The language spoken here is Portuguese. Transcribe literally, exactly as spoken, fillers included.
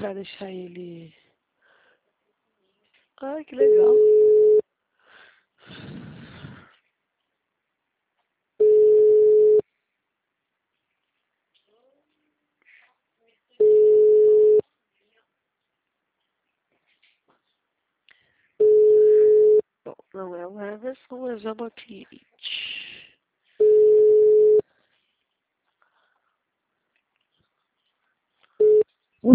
pra deixar ele... Ai, que legal. Bom, não é o Emerson, mas é uma cliente.